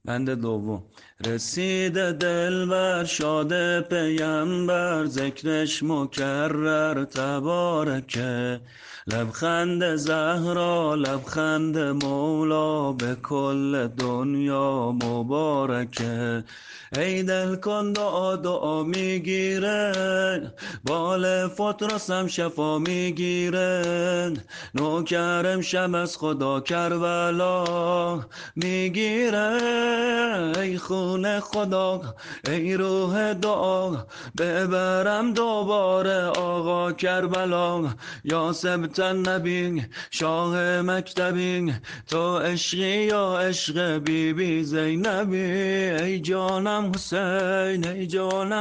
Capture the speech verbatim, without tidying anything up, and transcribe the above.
بند دوم. رسیده دلبر شاد پیمبر، ذکرش مکرر تبارکه. لبخند زهرا لبخند مولا، به کل دنیا مبارکه. ای دل کن دعا دعا میگیره، بال فطرس هم شفا میگیره. نوکرم شب از خدا کربلا میگیره. ای خون خدا ای روح دعا، ببرم دوباره آقا کربلا. یا سبت نبی شاه مکتبی، تو عشقی یا عشق بی بی زینبی. ای جانم حسین ای جانم